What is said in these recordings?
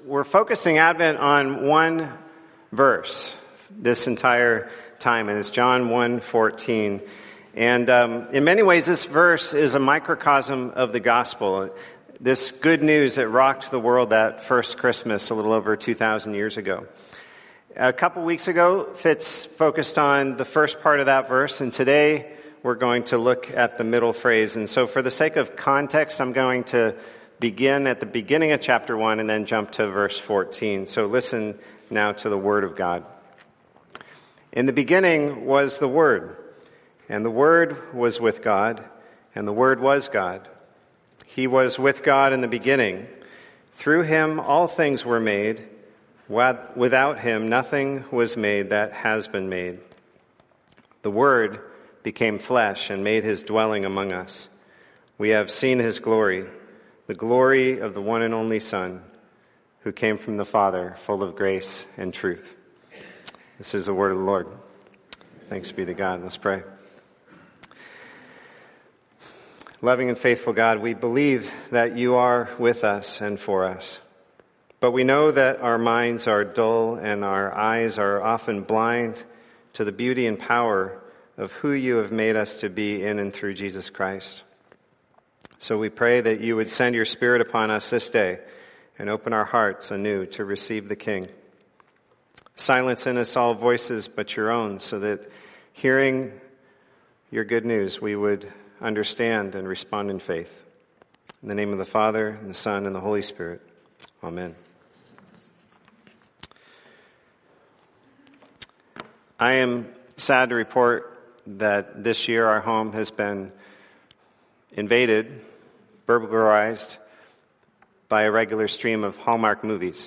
we're focusing Advent on one verse this entire time, and it's John 1:14. And in many ways, this verse is a microcosm of the gospel, this good news that rocked the world that first Christmas a little over 2,000 years ago. A couple weeks ago, Fitz focused on the first part of that verse, and today we're going to look at the middle phrase. And so for the sake of context, I'm going to begin at the beginning of chapter 1 and then jump to verse 14. So listen now to the Word of God. In the beginning was the Word, and the Word was with God, and the Word was God. He was with God in the beginning. Through him all things were made. Without him nothing was made that has been made. The Word became flesh and made his dwelling among us. We have seen his glory, the glory of the one and only Son, who came from the Father, full of grace and truth. This is the word of the Lord. Thanks be to God. Let's pray. Loving and faithful God, we believe that you are with us and for us. But we know that our minds are dull and our eyes are often blind to the beauty and power of who you have made us to be in and through Jesus Christ. So we pray that you would send your Spirit upon us this day and open our hearts anew to receive the King. Silence in us all voices but your own, so that hearing your good news we would understand and respond in faith. In the name of the Father, and the Son, and the Holy Spirit. Amen. I am sad to report that this year our home has been invaded, burglarized by a regular stream of Hallmark movies.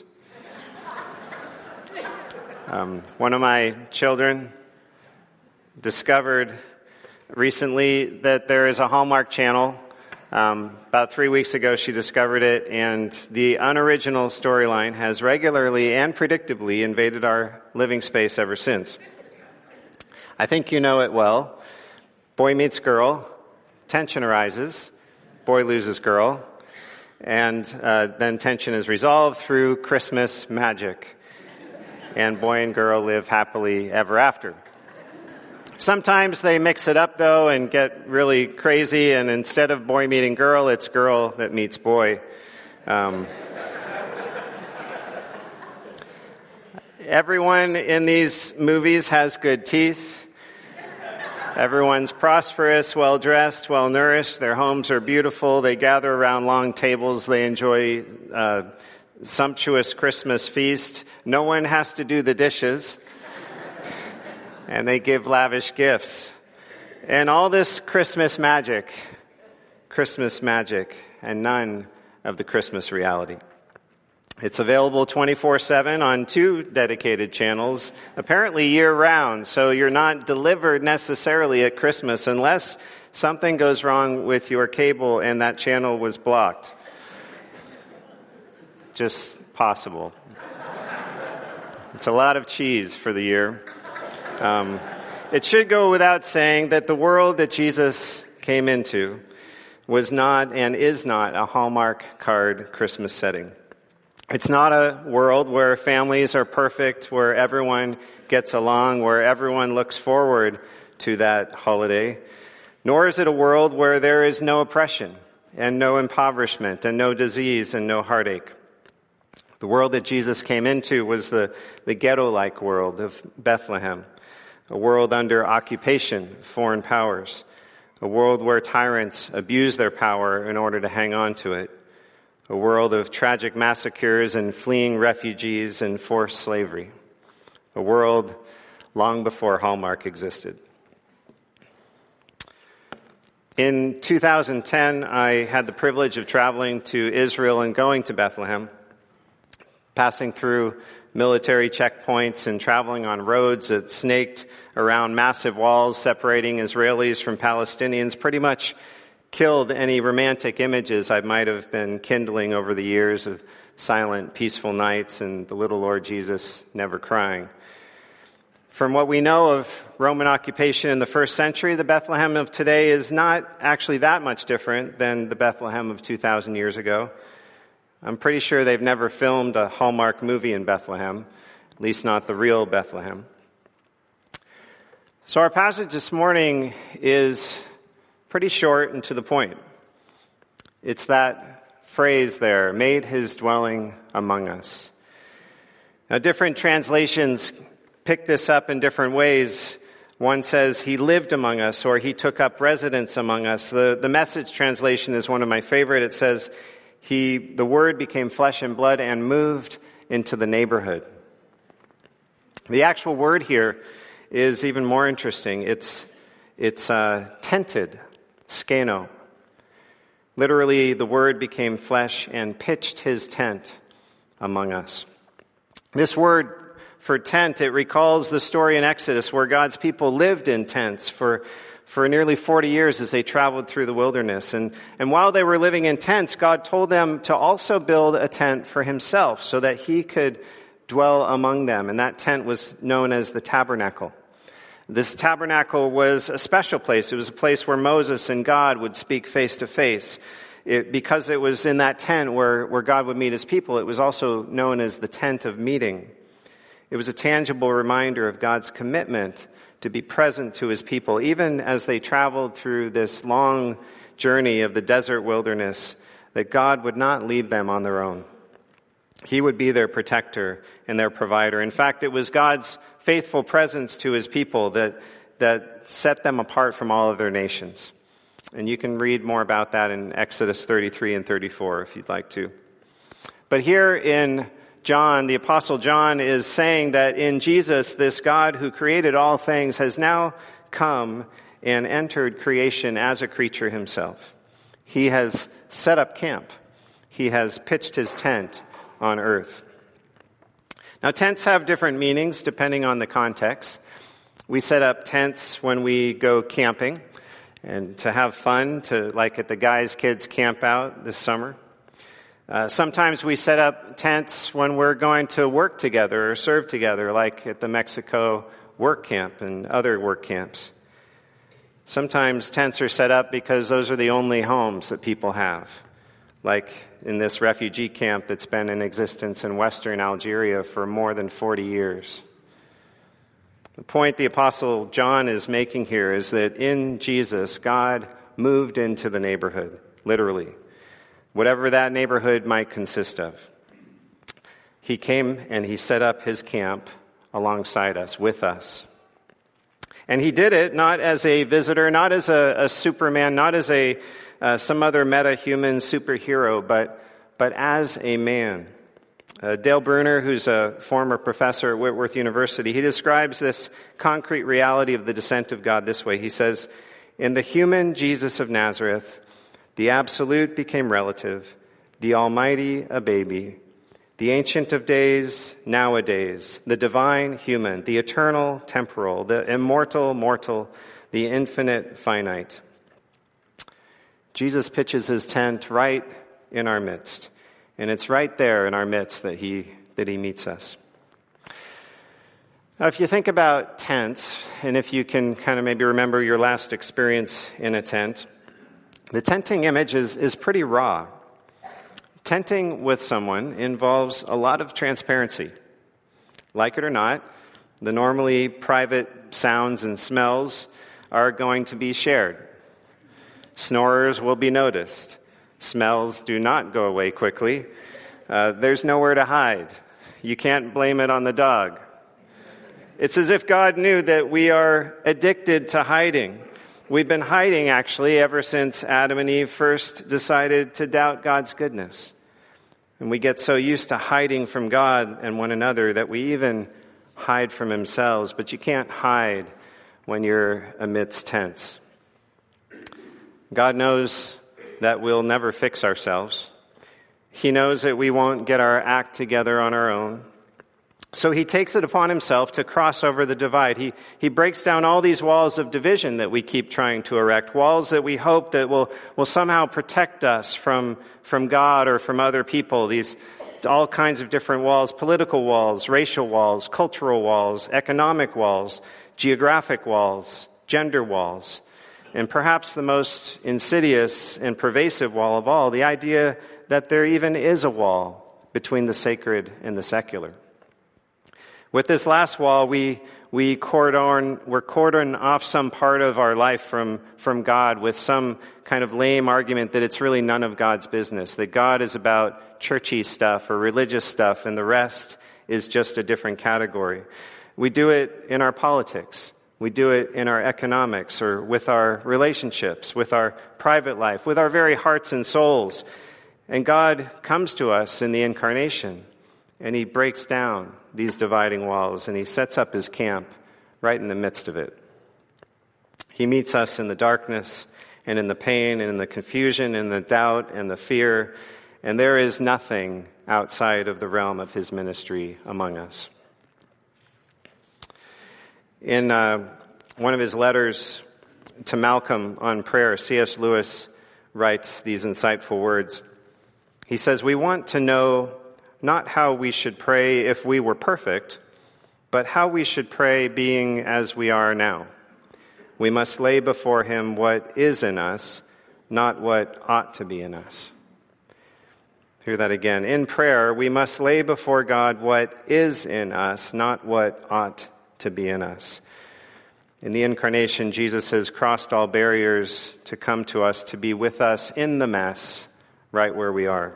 One of my children discovered recently that there is a Hallmark channel. About 3 weeks ago she discovered it, and the unoriginal storyline has regularly and predictably invaded our living space ever since. I think you know it well. Boy meets girl, tension arises, boy loses girl, and then tension is resolved through Christmas magic. And boy and girl live happily ever after. Sometimes they mix it up, though, and get really crazy, and instead of boy meeting girl, it's girl that meets boy. Everyone in these movies has good teeth. Everyone's prosperous, well-dressed, well-nourished. Their homes are beautiful. They gather around long tables. They enjoy sumptuous Christmas feast. No one has to do the dishes. And they give lavish gifts. And all this Christmas magic, and none of the Christmas reality. It's available 24/7 on 2 dedicated channels, apparently year-round, so you're not delivered necessarily at Christmas unless something goes wrong with your cable and that channel was blocked. Just possible. It's a lot of cheese for the year. It should go without saying that the world that Jesus came into was not and is not a Hallmark card Christmas setting. It's not a world where families are perfect, where everyone gets along, where everyone looks forward to that holiday. Nor is it a world where there is no oppression and no impoverishment and no disease and no heartache. The world that Jesus came into was the ghetto-like world of Bethlehem, a world under occupation of foreign powers, a world where tyrants abuse their power in order to hang on to it, a world of tragic massacres and fleeing refugees and forced slavery, a world long before Hallmark existed. In 2010, I had the privilege of traveling to Israel and going to Bethlehem, passing through military checkpoints and traveling on roads that snaked around massive walls separating Israelis from Palestinians, pretty much killed any romantic images I might have been kindling over the years of silent, peaceful nights and the little Lord Jesus never crying. From what we know of Roman occupation in the first century, the Bethlehem of today is not actually that much different than the Bethlehem of 2,000 years ago. I'm pretty sure they've never filmed a Hallmark movie in Bethlehem, at least not the real Bethlehem. So our passage this morning is pretty short and to the point. It's that phrase there, made his dwelling among us. Now, different translations pick this up in different ways. One says he lived among us, or he took up residence among us. The Message translation is one of my favorite. It says the Word became flesh and blood and moved into the neighborhood. The actual word here is even more interesting. It's tented, skeno. Literally, the Word became flesh and pitched his tent among us. This word for tent, it recalls the story in Exodus where God's people lived in tents for nearly 40 years as they traveled through the wilderness. And while they were living in tents, God told them to also build a tent for himself so that he could dwell among them. And that tent was known as the tabernacle. This tabernacle was a special place. It was a place where Moses and God would speak face to face. Because it was in that tent where God would meet his people, it was also known as the tent of meeting. It was a tangible reminder of God's commitment to be present to his people, even as they traveled through this long journey of the desert wilderness, that God would not leave them on their own. He would be their protector and their provider. In fact, it was God's faithful presence to his people that set them apart from all other nations. And you can read more about that in Exodus 33 and 34 if you'd like to. But here in John, the Apostle John is saying that in Jesus, this God who created all things has now come and entered creation as a creature himself. He has set up camp. He has pitched his tent on earth. Now, tents have different meanings depending on the context. We set up tents when we go camping and to have fun, like at the guys' kids camp out this summer. Sometimes we set up tents when we're going to work together or serve together, like at the Mexico work camp and other work camps. Sometimes tents are set up because those are the only homes that people have, like in this refugee camp that's been in existence in Western Algeria for more than 40 years. The point the Apostle John is making here is that in Jesus, God moved into the neighborhood, literally, whatever that neighborhood might consist of. He came and he set up his camp alongside us, with us. And he did it not as a visitor, not as a Superman, not as some other meta-human superhero, but as a man. Dale Bruner, who's a former professor at Whitworth University, he describes this concrete reality of the descent of God this way. He says, in the human Jesus of Nazareth, the absolute became relative, the almighty a baby, the ancient of days nowadays, the divine human, the eternal temporal, the immortal mortal, the infinite finite. Jesus pitches his tent right in our midst. And it's right there in our midst that he meets us. Now, if you think about tents, and if you can kind of maybe remember your last experience in a tent, the tenting image is pretty raw. Tenting with someone involves a lot of transparency. Like it or not, the normally private sounds and smells are going to be shared. Snorers will be noticed. Smells do not go away quickly. There's nowhere to hide. You can't blame it on the dog. It's as if God knew that we are addicted to hiding. We've been hiding, actually, ever since Adam and Eve first decided to doubt God's goodness. And we get so used to hiding from God and one another that we even hide from ourselves. But you can't hide when you're amidst tents. God knows that we'll never fix ourselves. He knows that we won't get our act together on our own. So he takes it upon himself to cross over the divide. He breaks down all these walls of division that we keep trying to erect, walls that we hope that will somehow protect us from God or from other people. These all kinds of different walls, political walls, racial walls, cultural walls, economic walls, geographic walls, gender walls. And perhaps the most insidious and pervasive wall of all, the idea that there even is a wall between the sacred and the secular. With this last wall, we're cordon off some part of our life from God with some kind of lame argument that it's really none of God's business, that God is about churchy stuff or religious stuff and the rest is just a different category. We do it in our politics. We do it in our economics or with our relationships, with our private life, with our very hearts and souls. And God comes to us in the incarnation, and he breaks down these dividing walls, and he sets up his camp right in the midst of it. He meets us in the darkness and in the pain and in the confusion and the doubt and the fear, and there is nothing outside of the realm of his ministry among us. In one of his letters to Malcolm on prayer, C.S. Lewis writes these insightful words. He says, "We want to know not how we should pray if we were perfect, but how we should pray being as we are now. We must lay before him what is in us, not what ought to be in us." Hear that again. In prayer, we must lay before God what is in us, not what ought to be in us. In the incarnation, Jesus has crossed all barriers to come to us, to be with us in the mess, right where we are.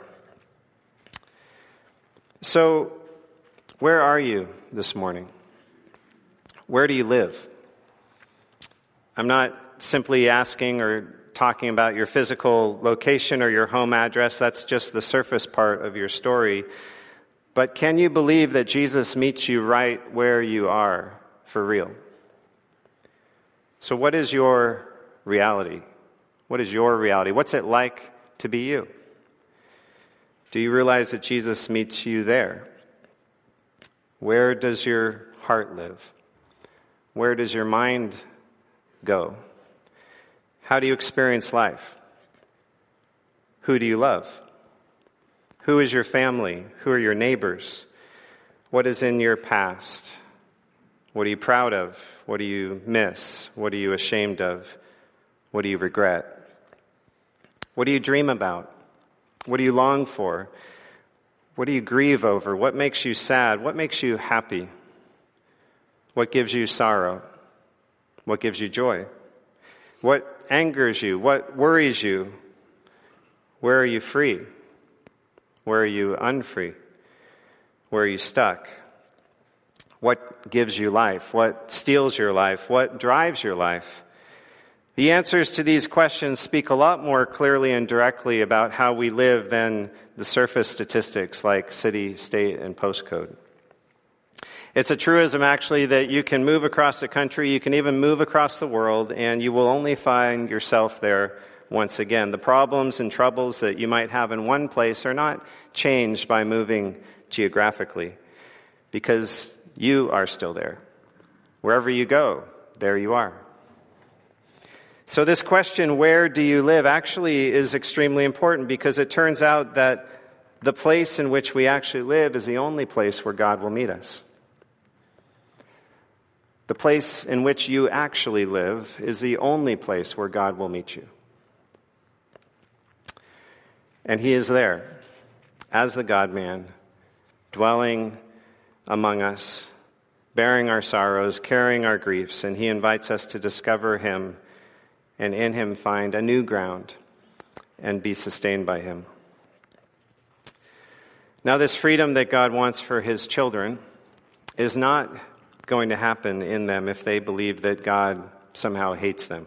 So, where are you this morning? Where do you live? I'm not simply asking or talking about your physical location or your home address. That's just the surface part of your story. But can you believe that Jesus meets you right where you are for real? So what is your reality? What is your reality? What's it like to be you? Do you realize that Jesus meets you there? Where does your heart live? Where does your mind go? How do you experience life? Who do you love? Who is your family? Who are your neighbors? What is in your past? What are you proud of? What do you miss? What are you ashamed of? What do you regret? What do you dream about? What do you long for? What do you grieve over? What makes you sad? What makes you happy? What gives you sorrow? What gives you joy? What angers you? What worries you? Where are you free? Where are you unfree? Where are you stuck? What gives you life? What steals your life? What drives your life? The answers to these questions speak a lot more clearly and directly about how we live than the surface statistics like city, state, and postcode. It's a truism, actually, that you can move across the country, you can even move across the world, and you will only find yourself there once again. The problems and troubles that you might have in one place are not changed by moving geographically, because you are still there. Wherever you go, there you are. So this question, where do you live, actually is extremely important, because it turns out that the place in which we actually live is the only place where God will meet us. The place in which you actually live is the only place where God will meet you. And he is there as the God-man, dwelling among us, bearing our sorrows, carrying our griefs, and he invites us to discover him and in him find a new ground and be sustained by him. Now, this freedom that God wants for his children is not going to happen in them if they believe that God somehow hates them.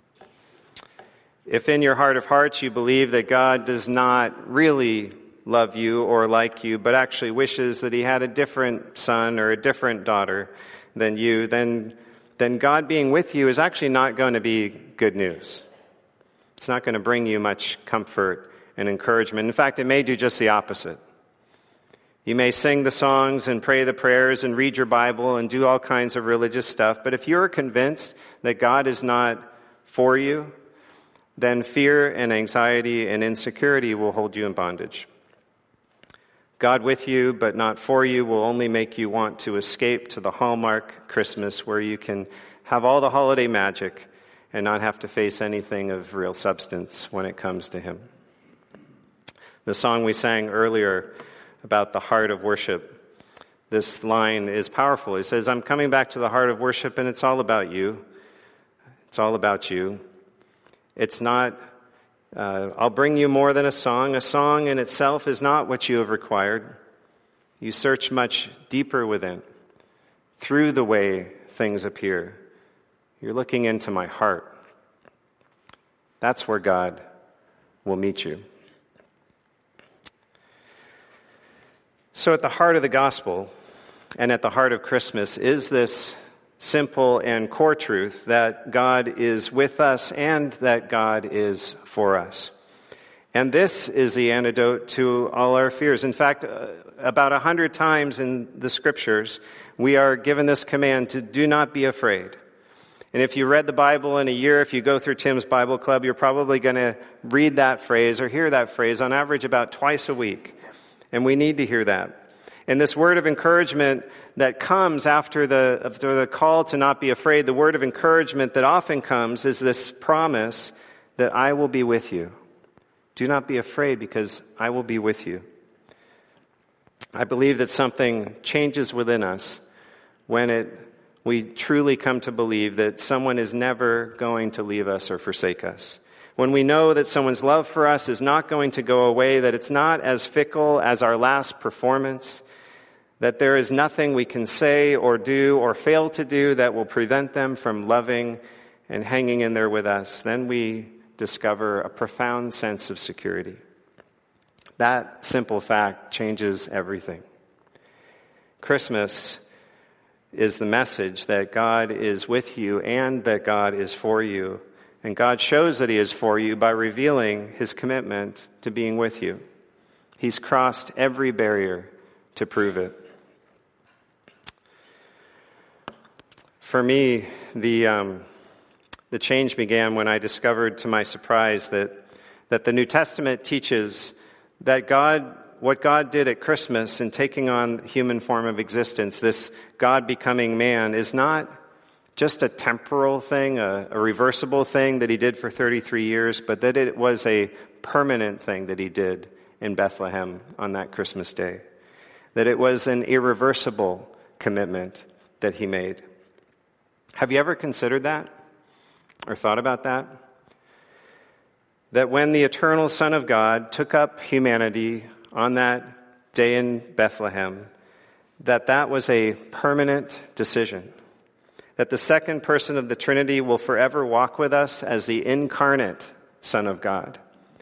If in your heart of hearts you believe that God does not really love you or like you, but actually wishes that he had a different son or a different daughter than you, then God being with you is actually not going to be good news. It's not going to bring you much comfort and encouragement. In fact, it may do just the opposite. You may sing the songs and pray the prayers and read your Bible and do all kinds of religious stuff, but if you're convinced that God is not for you, then fear and anxiety and insecurity will hold you in bondage. God with you, but not for you, will only make you want to escape to the Hallmark Christmas where you can have all the holiday magic and not have to face anything of real substance when it comes to him. The song we sang earlier about the heart of worship, this line is powerful. It says, I'm coming back to the heart of worship, and it's all about you. It's all about you. It's not, I'll bring you more than a song. A song in itself is not what you have required. You search much deeper within, through the way things appear. You're looking into my heart. That's where God will meet you. So at the heart of the gospel and at the heart of Christmas is this simple and core truth that God is with us and that God is for us. And this is the antidote to all our fears. In fact, about 100 times in the scriptures, we are given this command to do not be afraid. And if you read the Bible in a year, if you go through Tim's Bible Club, you're probably going to read that phrase or hear that phrase on average about twice a week. And we need to hear that. And this word of encouragement that comes after the call to not be afraid, the word of encouragement that often comes is this promise that I will be with you. Do not be afraid because I will be with you. I believe that something changes within us when we truly come to believe that someone is never going to leave us or forsake us. When we know that someone's love for us is not going to go away, that it's not as fickle as our last performance, that there is nothing we can say or do or fail to do that will prevent them from loving and hanging in there with us, then we discover a profound sense of security. That simple fact changes everything. Christmas is the message that God is with you and that God is for you. And God shows that He is for you by revealing His commitment to being with you. He's crossed every barrier to prove it. For me, the change began when I discovered to my surprise that the New Testament teaches that what God did at Christmas in taking on human form of existence, this God becoming man, is not just a temporal thing, a reversible thing that He did for 33 years, but that it was a permanent thing that He did in Bethlehem on that Christmas day. That it was an irreversible commitment that He made. Have you ever considered that or thought about that? That when the eternal Son of God took up humanity on that day in Bethlehem, that was a permanent decision. That the second person of the Trinity will forever walk with us as the incarnate Son of God.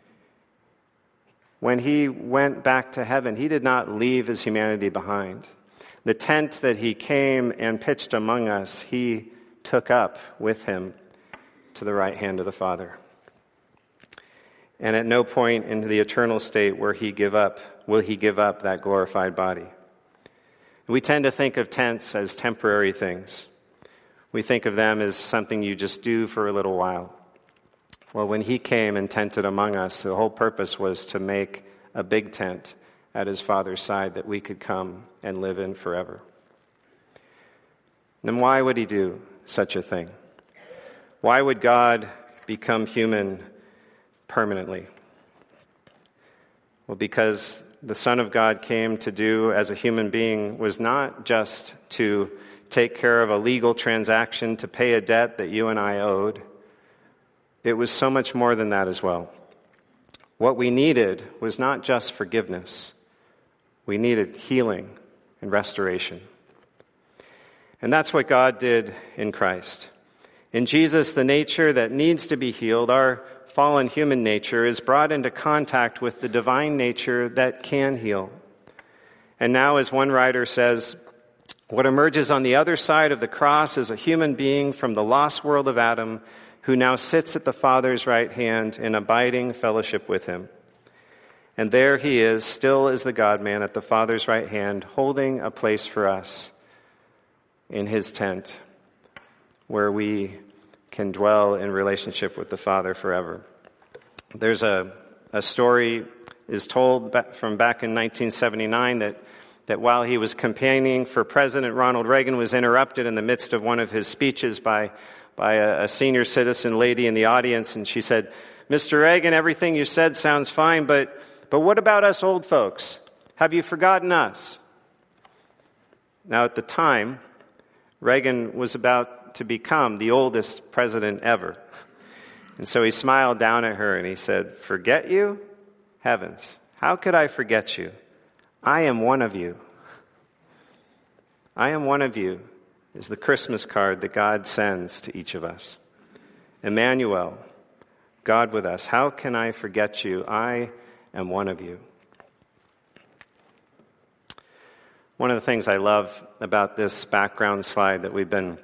When He went back to heaven, He did not leave His humanity behind. The tent that He came and pitched among us, He took up with Him to the right hand of the Father. And at no point in the eternal state will He give up that glorified body. We tend to think of tents as temporary things. We think of them as something you just do for a little while. Well, when He came and tented among us, the whole purpose was to make a big tent at His Father's side that we could come and live in forever. Then why would He do such a thing? Why would God become human permanently? Well, because the Son of God came to do as a human being was not just to take care of a legal transaction, to pay a debt that you and I owed. It was so much more than that as well. What we needed was not just forgiveness. We needed healing and restoration. And that's what God did in Christ. In Jesus, the nature that needs to be healed, our fallen human nature, is brought into contact with the divine nature that can heal. And now, as one writer says, what emerges on the other side of the cross is a human being from the lost world of Adam who now sits at the Father's right hand in abiding fellowship with Him. And there He is, still as the God-man at the Father's right hand, holding a place for us in His tent where we can dwell in relationship with the Father forever. There's a story is told from back in 1979 that while he was campaigning for President, Ronald Reagan was interrupted in the midst of one of his speeches by a senior citizen lady in the audience, and she said, "Mr. Reagan, everything you said sounds fine, but But what about us old folks? Have you forgotten us? Now, at the time, Reagan was about to become the oldest president ever. And so he smiled down at her and he said, "Forget you? Heavens, how could I forget you? I am one of you." I am one of you is the Christmas card that God sends to each of us. Emmanuel, God with us. How can I forget you? I am one of you. One of the things I love about this background slide that we've been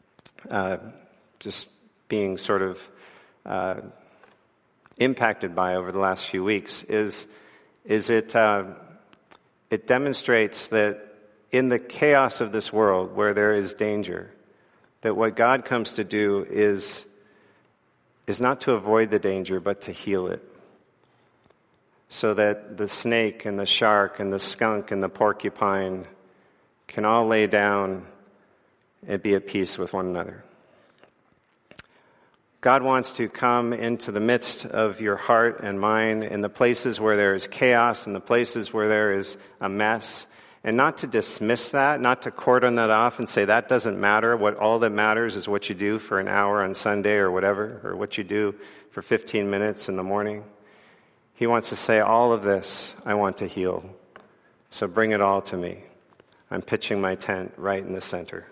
just being sort of impacted by over the last few weeks is it demonstrates that in the chaos of this world where there is danger, that what God comes to do is not to avoid the danger, but to heal it. So that the snake and the shark and the skunk and the porcupine can all lay down and be at peace with one another. God wants to come into the midst of your heart and mind in the places where there is chaos, in the places where there is a mess, and not to dismiss that, not to cordon that off and say that doesn't matter. What all that matters is what you do for an hour on Sunday or whatever, or what you do for 15 minutes in the morning. He wants to say, all of this I want to heal. So bring it all to me. I'm pitching my tent right in the center.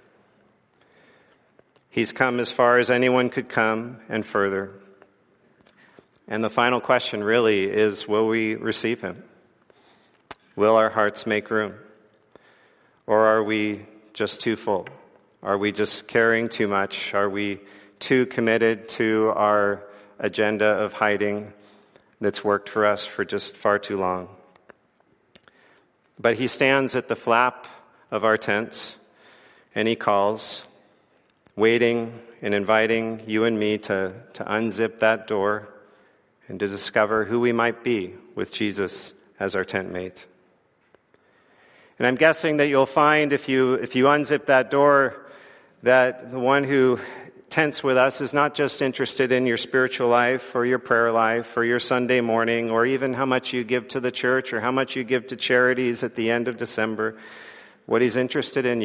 He's come as far as anyone could come and further. And the final question really is, will we receive him? Will our hearts make room? Or are we just too full? Are we just carrying too much? Are we too committed to our agenda of hiding that's worked for us for just far too long? But he stands at the flap of our tents and he calls, waiting and inviting you and me to unzip that door and to discover who we might be with Jesus as our tent mate. And I'm guessing that you'll find if you unzip that door that the one who tents with us is not just interested in your spiritual life or your prayer life or your Sunday morning or even how much you give to the church or how much you give to charities at the end of December. What he's interested in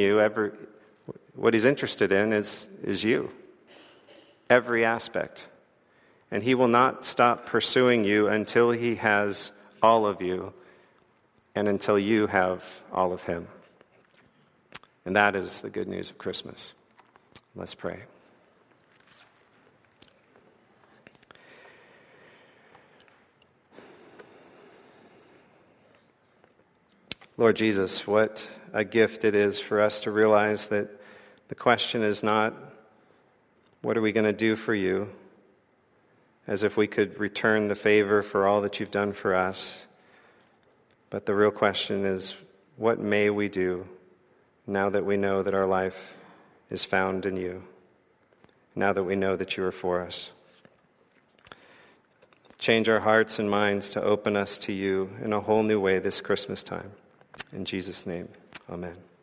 is you. Every aspect. And he will not stop pursuing you until he has all of you and until you have all of him. And that is the good news of Christmas. Let's pray. Lord Jesus, what a gift it is for us to realize that the question is not, what are we going to do for you? As if we could return the favor for all that you've done for us. But the real question is, what may we do now that we know that our life is found in you? Now that we know that you are for us. Change our hearts and minds to open us to you in a whole new way this Christmas time. In Jesus' name, amen.